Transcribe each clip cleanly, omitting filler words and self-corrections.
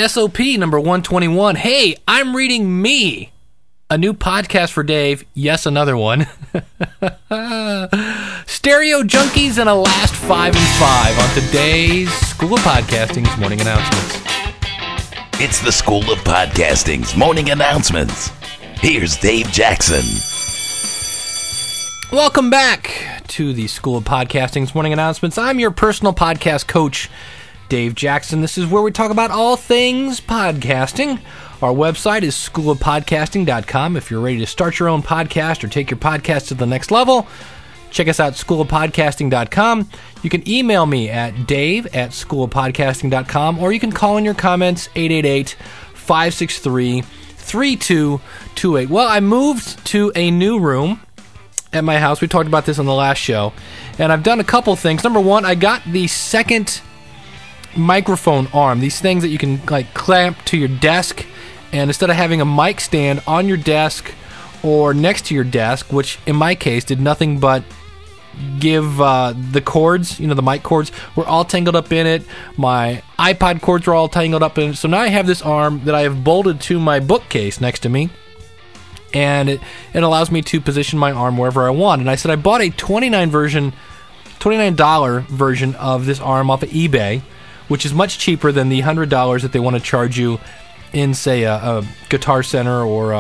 SOP number 121. Hey, I'm reading Me. A new podcast for Dave. Yes, another one. Stereo Junkies and a last 5 and 5 on today's School of Podcasting's morning announcements. It's the School of Podcasting's morning announcements. Here's Dave Jackson. Welcome back to the School of Podcasting's morning announcements. I'm your personal podcast coach, Dave Jackson. This is where we talk about all things podcasting. Our website is schoolofpodcasting.com. If you're ready to start your own podcast or take your podcast to the next level, check us out, schoolofpodcasting.com. You can email me at dave@schoolofpodcasting.com, or you can call in your comments, 888-563-3228. Well, I moved to a new room at my house. We talked about this on the last show, and I've done a couple things. Number one, I got the second microphone arm, these things that you can like clamp to your desk, and instead of having a mic stand on your desk or next to your desk, which in my case did nothing but give the cords, the mic cords, were all tangled up in it. My iPod cords were all tangled up in it. So now I have this arm that I have bolted to my bookcase next to me, and it allows me to position my arm wherever I want. And I said I bought a $29 version of this arm off of eBay, which is much cheaper than the $100 that they want to charge you in, say, a Guitar Center or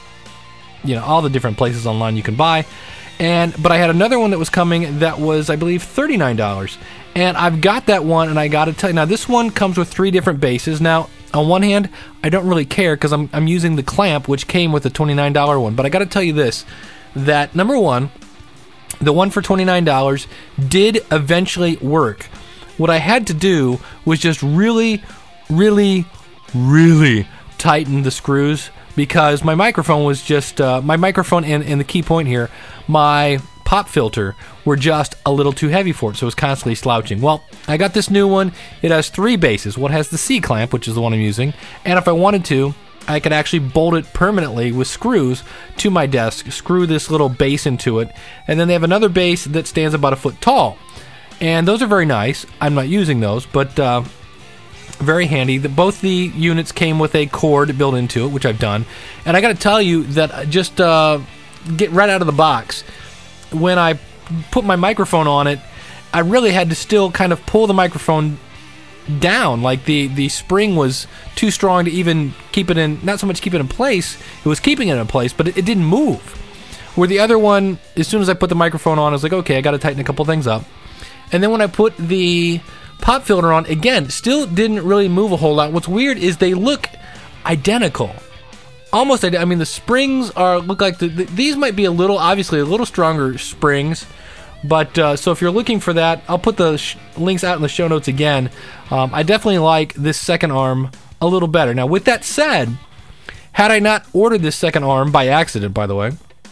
all the different places online you can buy. But I had another one that was coming that was, I believe, $39. And I've got that one, and I got to tell you, now this one comes with 3 different bases. Now, on one hand, I don't really care because I'm using the clamp, which came with the $29 one. But I got to tell you this, that number one, the one for $29 did eventually work. What I had to do was just really, really, really tighten the screws, because my microphone was just, my microphone and the key point here, my pop filter were just a little too heavy for it, so it was constantly slouching. Well, I got this new one. It has 3 bases. One has the C-clamp, which is the one I'm using, and if I wanted to, I could actually bolt it permanently with screws to my desk, screw this little base into it, and then they have another base that stands about a foot tall. And those are very nice. I'm not using those, but very handy. Both the units came with a cord built into it, which I've done. And I got to tell you that just get right out of the box, when I put my microphone on it, I really had to still kind of pull the microphone down. Like the spring was too strong to even keep it in, not so much keep it in place, it was keeping it in place, but it didn't move. Where the other one, as soon as I put the microphone on, I was like, okay, I got to tighten a couple things up. And then when I put the pop filter on, again, still didn't really move a whole lot. What's weird is they look identical. Almost identical. I mean, the springs look like these might be obviously a little stronger springs. But so if you're looking for that, I'll put the links out in the show notes again. I definitely like this second arm a little better. Now, with that said, had I not ordered this second arm by accident, by the way,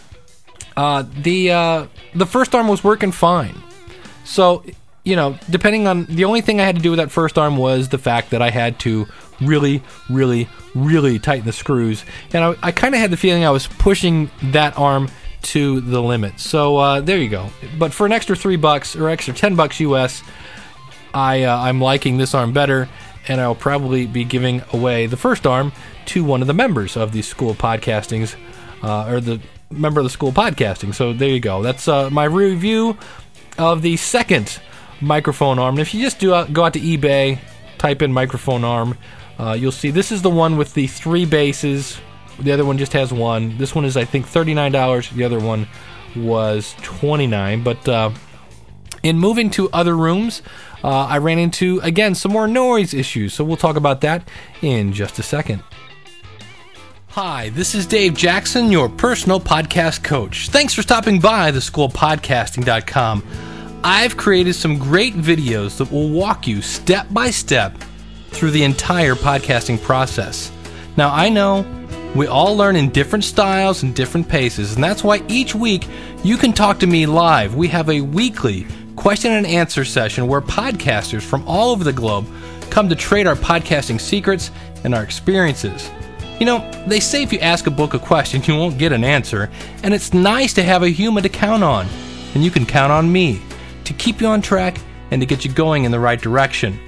the first arm was working fine. So, depending on, the only thing I had to do with that first arm was the fact that I had to really, really, really tighten the screws. And I kind of had the feeling I was pushing that arm to the limit. So, there you go. But for an extra $3 or extra $10 US, I'm liking this arm better, and I'll probably be giving away the first arm to one of the members of the School of Podcasting's, or the member of the School of Podcasting. So, there you go. That's my review of the second microphone arm. And if you just go out to eBay, type in microphone arm, you'll see this is the one with the 3 bases. The other one just has 1. This one is, I think, $39. The other one was $29. But in moving to other rooms, I ran into, again, some more noise issues. So we'll talk about that in just a second. Hi, this is Dave Jackson, your personal podcast coach. Thanks for stopping by theschoolpodcasting.com. I've created some great videos that will walk you step by step through the entire podcasting process. Now, I know we all learn in different styles and different paces, and that's why each week you can talk to me live. We have a weekly question and answer session where podcasters from all over the globe come to trade our podcasting secrets and our experiences. They say if you ask a book a question, you won't get an answer, and it's nice to have a human to count on. And you can count on me to keep you on track and to get you going in the right direction.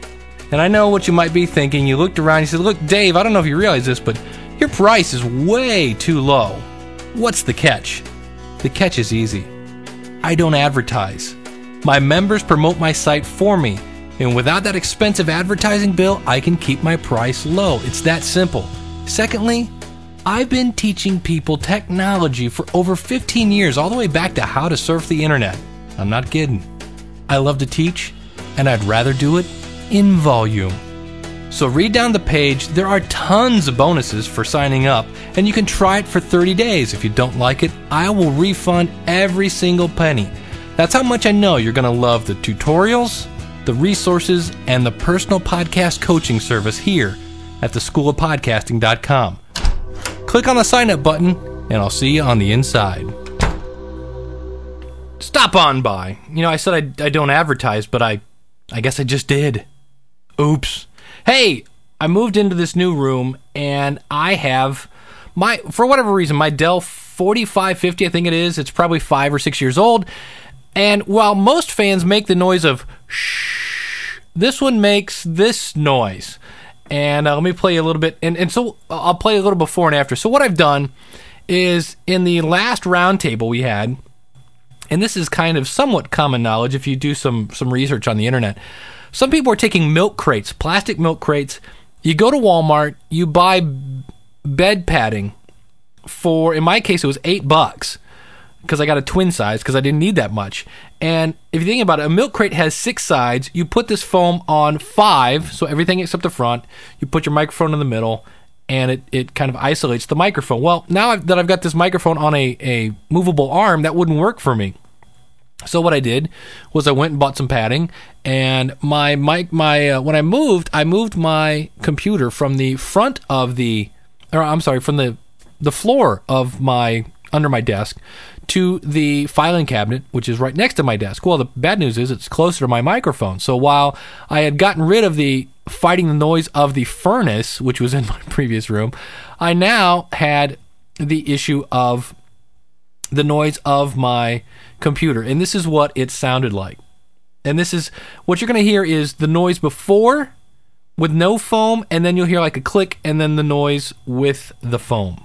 And I know what you might be thinking. You looked around, you said, look, Dave, I don't know if you realize this, but your price is way too low. What's the catch? The catch is easy. I don't advertise. My members promote my site for me, and without that expensive advertising bill, I can keep my price low. It's that simple. Secondly, I've been teaching people technology for over 15 years, all the way back to how to surf the internet. I'm not kidding. I love to teach, and I'd rather do it in volume. So read down the page. There are tons of bonuses for signing up, and you can try it for 30 days. If you don't like it, I will refund every single penny. That's how much I know you're going to love the tutorials, the resources, and the personal podcast coaching service here at theschoolofpodcasting.com. Click on the sign up button, and I'll see you on the inside. Stop on by. I said I don't advertise, but I guess I just did. Oops. Hey, I moved into this new room, and I have for whatever reason, my Dell 4550, I think it is. It's probably 5 or 6 years old. And while most fans make the noise of shh, this one makes this noise. And let me play you a little bit. And so I'll play a little before and after. So what I've done is in the last roundtable we had, and this is kind of somewhat common knowledge if you do some research on the internet. Some people are taking milk crates, plastic milk crates. You go to Walmart, you buy bed padding for, in my case, it was $8 because I got a twin size because I didn't need that much. And if you think about it, a milk crate has 6 sides. You put this foam on 5, so everything except the front. You put your microphone in the middle, and it kind of isolates the microphone. Well, now that I've got this microphone on a movable arm, that wouldn't work for me. So what I did was I went and bought some padding, and when I moved my computer from the front of from the floor of under my desk to the filing cabinet, which is right next to my desk. Well, the bad news is it's closer to my microphone. So while I had gotten rid of fighting the noise of the furnace, which was in my previous room, I now had the issue of the noise of my computer, and this is what it sounded like. And this is what you're going to hear is the noise before with no foam, and then you'll hear like a click, and then the noise with the foam.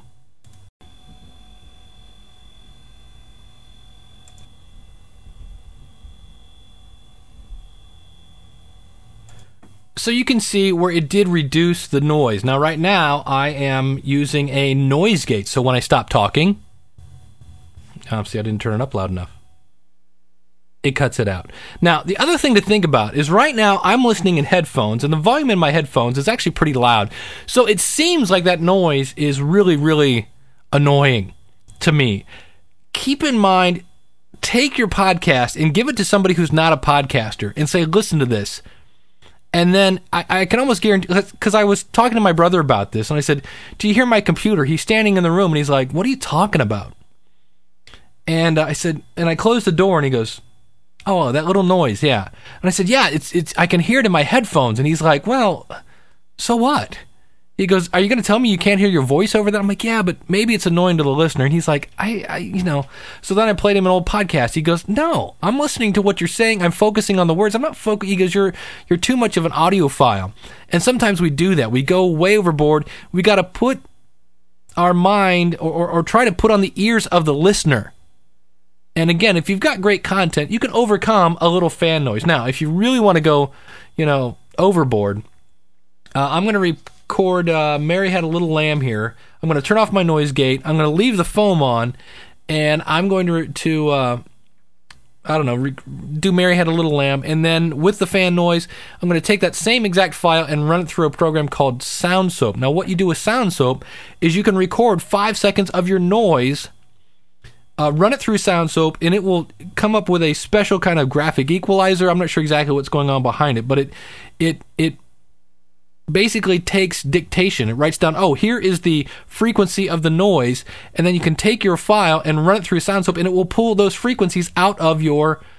So you can see where it did reduce the noise. Now right now I am using a noise gate, so when I stop talking, see, I didn't turn it up loud enough. It cuts it out. Now, the other thing to think about is right now I'm listening in headphones, and the volume in my headphones is actually pretty loud. So it seems like that noise is really, really annoying to me. Keep in mind, take your podcast and give it to somebody who's not a podcaster and say, listen to this. And then I can almost guarantee, because I was talking to my brother about this, and I said, do you hear my computer? He's standing in the room, and he's like, what are you talking about? And I said, and I closed the door, and he goes, oh, that little noise, yeah. And I said, yeah, it's. I can hear it in my headphones. And he's like, well, so what? He goes, are you going to tell me you can't hear your voice over that? I'm like, yeah, but maybe it's annoying to the listener. And he's like, So then I played him an old podcast. He goes, no, I'm listening to what you're saying. I'm focusing on the words. I'm not focusing. He goes, you're too much of an audiophile. And sometimes we do that. We go way overboard. We got to put our mind or try to put on the ears of the listener. And again, if you've got great content, you can overcome a little fan noise. Now, if you really want to go, overboard, I'm going to record Mary Had a Little Lamb here. I'm going to turn off my noise gate. I'm going to leave the foam on, and I'm going to do Mary Had a Little Lamb. And then with the fan noise, I'm going to take that same exact file and run it through a program called SoundSoap. Now, what you do with SoundSoap is you can record 5 seconds of your noise, run it through SoundSoap, and it will come up with a special kind of graphic equalizer. I'm not sure exactly what's going on behind it, but it basically takes dictation. It writes down, oh, here is the frequency of the noise, and then you can take your file and run it through SoundSoap, and it will pull those frequencies out of your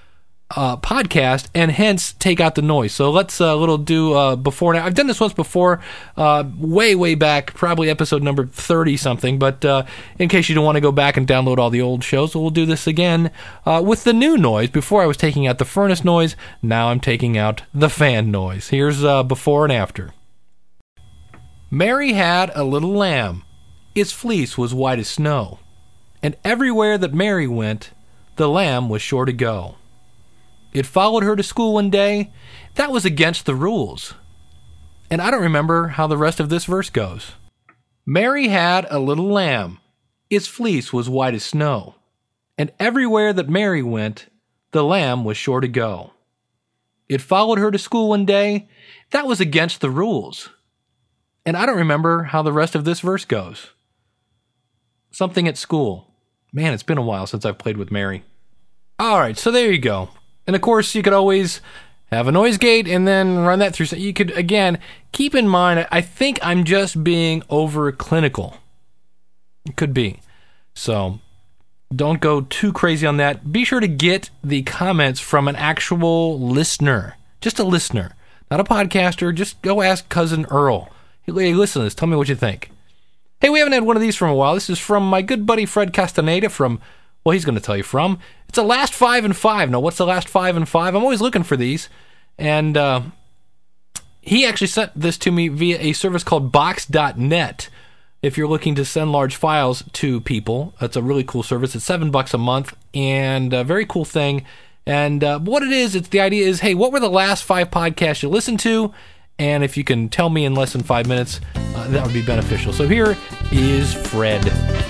podcast and hence take out the noise. So let's do before now. I've done this once before, way back, probably episode number 30 something, but in case you don't want to go back and download all the old shows, we'll do this again with the new noise. Before I was taking out the furnace noise, now I'm taking out the fan noise. Here's before and after. Mary had a little lamb. Its fleece was white as snow, and everywhere that Mary went, the lamb was sure to go. It followed her to school one day. That was against the rules. And I don't remember how the rest of this verse goes. Mary had a little lamb. Its fleece was white as snow. And everywhere that Mary went, the lamb was sure to go. It followed her to school one day. That was against the rules. And I don't remember how the rest of this verse goes. Something at school. Man, it's been a while since I've played with Mary. All right, so there you go. And of course, you could always have a noise gate and then run that through. So you could, again, keep in mind, I think I'm just being over clinical. It could be. So don't go too crazy on that. Be sure to get the comments from an actual listener. Just a listener. Not a podcaster. Just go ask Cousin Earl. Hey, listen to this. Tell me what you think. Hey, we haven't had one of these for a while. This is from my good buddy Fred Castaneda from... Well, he's going to tell you from. It's a last 5 and 5. Now, what's the last 5 and 5? I'm always looking for these. And he actually sent this to me via a service called Box.net. If you're looking to send large files to people, it's a really cool service. It's $7 a month and a very cool thing. And what it is, the idea is, hey, what were the last 5 podcasts you listened to? And if you can tell me in less than 5 minutes, that would be beneficial. So here is Fred.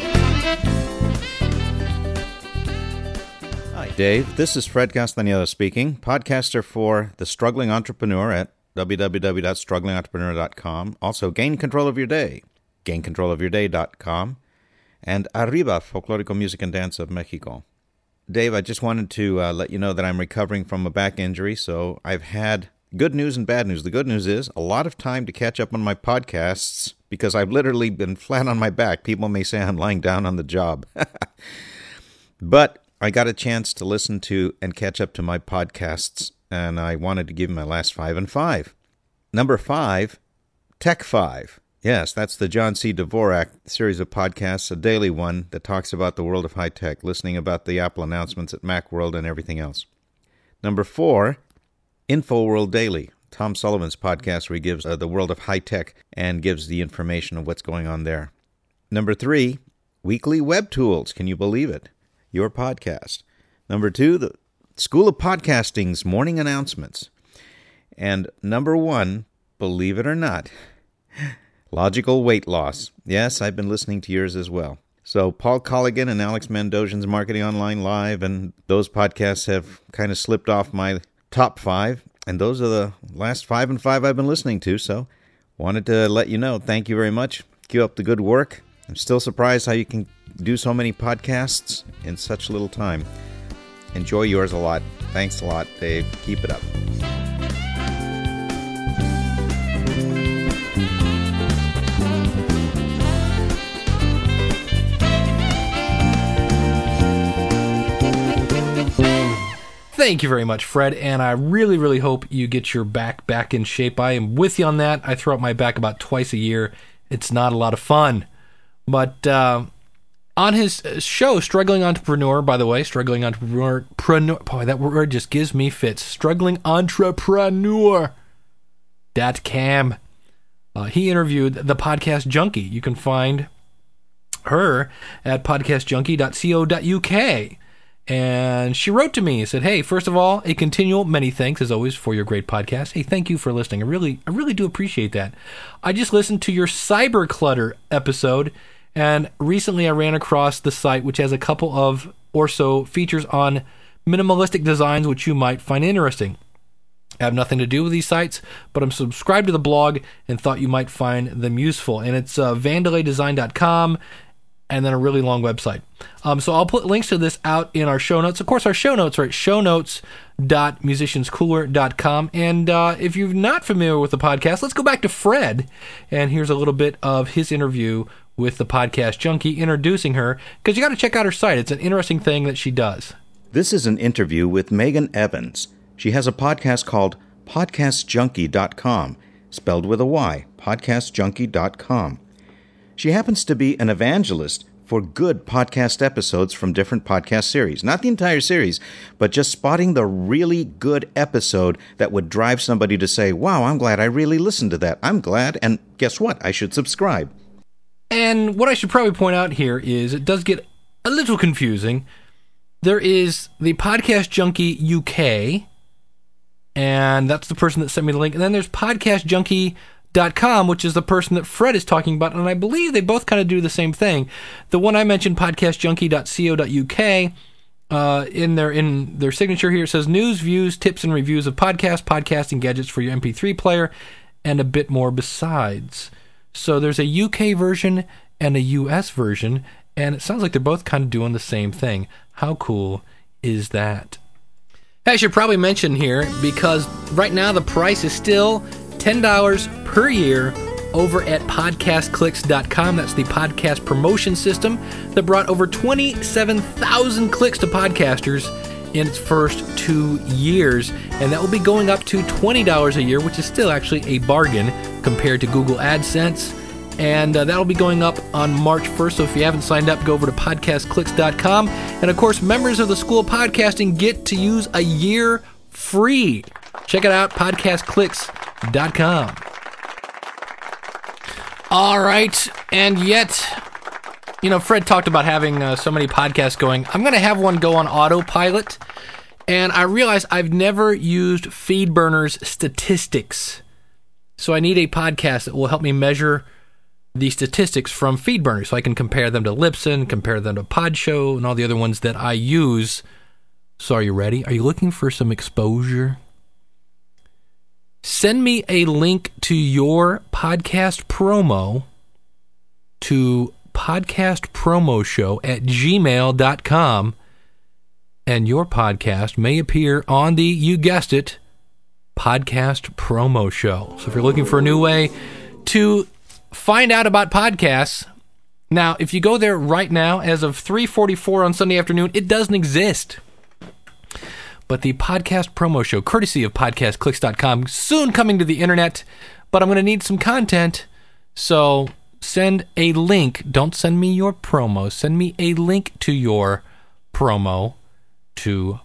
Dave, this is Fred Castaneda speaking, podcaster for The Struggling Entrepreneur at www.strugglingentrepreneur.com. Also, Gain Control of Your Day, gaincontrolofyourday.com, and Arriba, Folklorico Music and Dance of Mexico. Dave, I just wanted to let you know that I'm recovering from a back injury, so I've had good news and bad news. The good news is a lot of time to catch up on my podcasts because I've literally been flat on my back. People may say I'm lying down on the job. But I got a chance to listen to and catch up to my podcasts, and I wanted to give my last 5 and 5. Number 5, Tech 5. Yes, that's the John C. Dvorak series of podcasts, a daily one that talks about the world of high tech, listening about the Apple announcements at Macworld and everything else. Number 4, InfoWorld Daily, Tom Sullivan's podcast where he gives the world of high tech and gives the information of what's going on there. Number 3, Weekly Web Tools. Can you believe it? Your podcast. Number 2, the School of Podcasting's morning announcements. And number 1, believe it or not, Logical Weight Loss. Yes, I've been listening to yours as well. So Paul Colligan and Alex Mandossian's Marketing Online Live, and those podcasts have kind of slipped off my top 5. And those are the last 5 and 5 I've been listening to. So wanted to let you know. Thank you very much. Keep up the good work. I'm still surprised how you can do so many podcasts in such little time. Enjoy yours a lot. Thanks a lot, Dave. Keep it up. Thank you very much, Fred, and I really, really hope you get your back in shape. I am with you on that. I throw out my back about twice a year. It's not a lot of fun. But on his show, Struggling Entrepreneur, by the way, Struggling Entrepreneur, boy, that word just gives me fits. StrugglingEntrepreneur.com. He interviewed the Podcast Junkie. You can find her at podcastjunkie.co.uk. And she wrote to me and said, hey, first of all, a continual many thanks, as always, for your great podcast. Hey, thank you for listening. I really do appreciate that. I just listened to your Cyber Clutter episode, and recently I ran across the site, which has a couple of or so features on minimalistic designs, which you might find interesting. I have nothing to do with these sites, but I'm subscribed to the blog and thought you might find them useful. And it's vandelaydesign.com. And then a really long website. So I'll put links to this out in our show notes. Of course, our show notes are at shownotes.musicianscooler.com. And if you're not familiar with the podcast, let's go back to Fred. And here's a little bit of his interview with the Podcast Junkie, introducing her, because you got to check out her site. It's an interesting thing that she does. This is an interview with Megan Evans. She has a podcast called podcastjunkie.com, spelled with a Y, podcastjunkie.com. She happens to be an evangelist for good podcast episodes from different podcast series. Not the entire series, but just spotting the really good episode that would drive somebody to say, wow, I'm glad I really listened to that. I'm glad, and guess what? I should subscribe. And what I should probably point out here is it does get a little confusing. There is the Podcast Junkie UK, and that's the person that sent me the link. And then there's podcastjunkie.com, which is the person that Fred is talking about, and I believe they both kind of do the same thing. The one I mentioned, podcastjunkie.co.uk, in their signature here, it says news, views, tips, and reviews of podcasts, podcasting gadgets for your MP3 player, and a bit more besides. So there's a UK version and a US version, and it sounds like they're both kind of doing the same thing. How cool is that? I should probably mention here, because right now the price is still $10 per year over at podcastclicks.com. That's the podcast promotion system that brought over 27,000 clicks to podcasters in its first 2 years. And that will be going up to $20 a year, which is still actually a bargain compared to Google AdSense. And that'll be going up on March 1st. So if you haven't signed up, go over to podcastclicks.com. And of course, members of the School of Podcasting get to use a year free. Check it out, podcastclicks.com. All right. And yet, Fred talked about having so many podcasts going. I'm going to have one go on autopilot. And I realize I've never used FeedBurner's statistics. So I need a podcast that will help me measure the statistics from FeedBurner, so I can compare them to Libsyn, compare them to Podshow, and all the other ones that I use. So are you ready? Are you looking for some exposure? Send me a link to your podcast promo to podcastpromoshow@gmail.com, and your podcast may appear on the, you guessed it, Podcast Promo Show. So if you're looking for a new way to find out about podcasts, now, if you go there right now, as of 3:44 on Sunday afternoon, it doesn't exist. But the Podcast Promo Show, courtesy of podcastclicks.com, soon coming to the internet, but I'm going to need some content, so send a link. Don't send me your promo. Send me a link to your promo to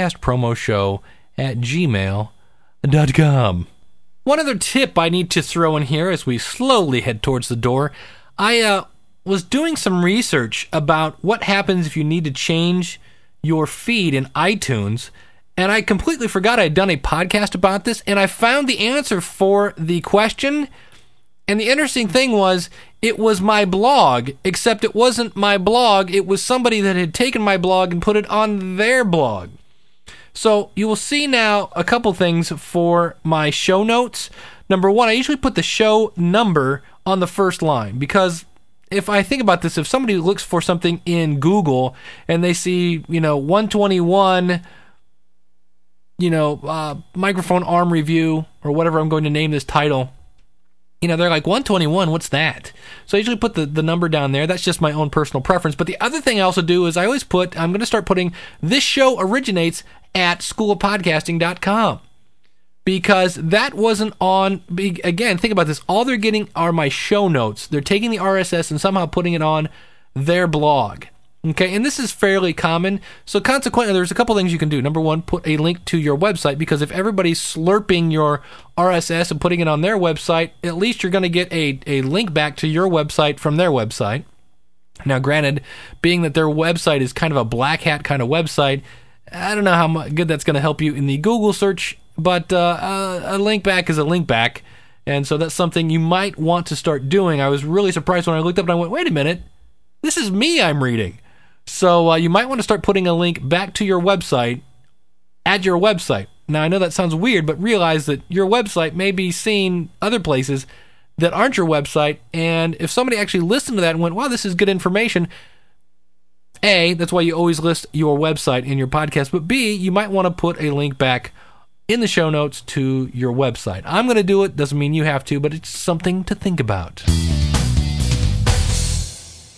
podcastpromoshow@gmail.com. One other tip I need to throw in here as we slowly head towards the door. I was doing some research about what happens if you need to change your feed in iTunes, and I completely forgot I had done a podcast about this, and I found the answer for the question. And the interesting thing was, it was my blog, except it wasn't my blog. It was somebody that had taken my blog and put it on their blog. So you will see now a couple things for my show notes. Number one, I usually put the show number on the first line, because if I think about this, if somebody looks for something in Google and they see, 121, microphone arm review, or whatever I'm going to name this title, they're like, 121, what's that? So I usually put the number down there. That's just my own personal preference. But the other thing I also do is I'm going to start putting, this show originates at schoolofpodcasting.com. Because that wasn't on, again, think about this. All they're getting are my show notes. They're taking the RSS and somehow putting it on their blog. Okay, and this is fairly common. So consequently, there's a couple things you can do. Number one, put a link to your website, because if everybody's slurping your RSS and putting it on their website, at least you're going to get a link back to your website from their website. Now, granted, being that their website is kind of a black hat kind of website, I don't know how good that's going to help you in the Google search, but a link back is a link back, and so that's something you might want to start doing. I was really surprised when I looked up and I went, wait a minute, this is me I'm reading. So you might want to start putting a link back to your website at your website. Now, I know that sounds weird, but realize that your website may be seen other places that aren't your website, and if somebody actually listened to that and went, wow, this is good information, A, that's why you always list your website in your podcast, but B, you might want to put a link back in the show notes to your website. I'm going to do it. Doesn't mean you have to, but it's something to think about.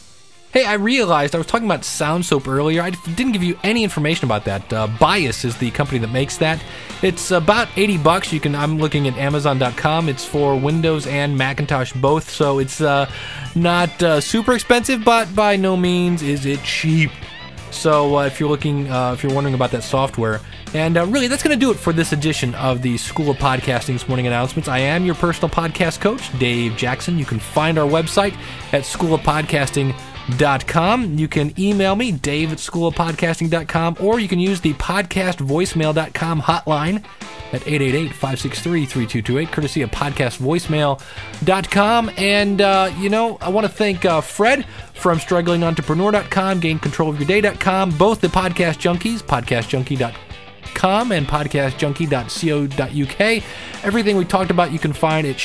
Hey, I realized I was talking about Sound Soap earlier. I didn't give you any information about that. Bias is the company that makes that. It's about $80. I'm looking at Amazon.com. It's for Windows and Macintosh both, so it's not super expensive, but by no means is it cheap. So if you're wondering about that software, and really that's going to do it for this edition of the School of Podcasting's Morning Announcements. I am your personal podcast coach, Dave Jackson. You can find our website at schoolofpodcasting.com. You can email me, dave@schoolofpodcasting.com, or you can use the podcastvoicemail.com hotline at 888-563-3228, courtesy of podcastvoicemail.com. And, I want to thank Fred from strugglingentrepreneur.com, gaincontrolofyourday.com, both the Podcast Junkies, podcastjunkie.com and podcastjunkie.co.uk. Everything we talked about you can find at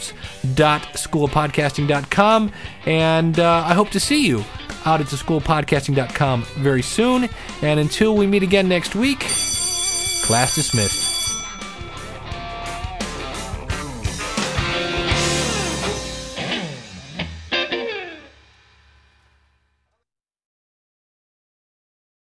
shownotes.schoolofpodcasting.com. And I hope to see you out at the schoolofpodcasting.com very soon. And until we meet again next week, class dismissed.